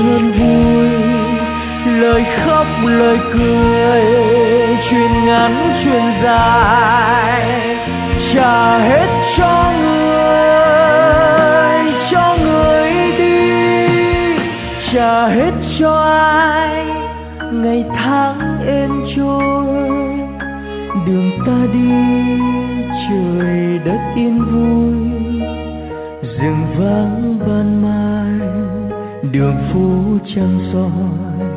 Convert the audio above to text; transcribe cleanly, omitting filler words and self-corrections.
hơn vui, lời khóc lời cười, chuyện ngắn chuyện dài, trả hết cho người đi, trả hết cho ai ngày tháng êm trôi. Đường ta đi trời đất yên vui, rừng vắng ban mai, đường phố trăng soi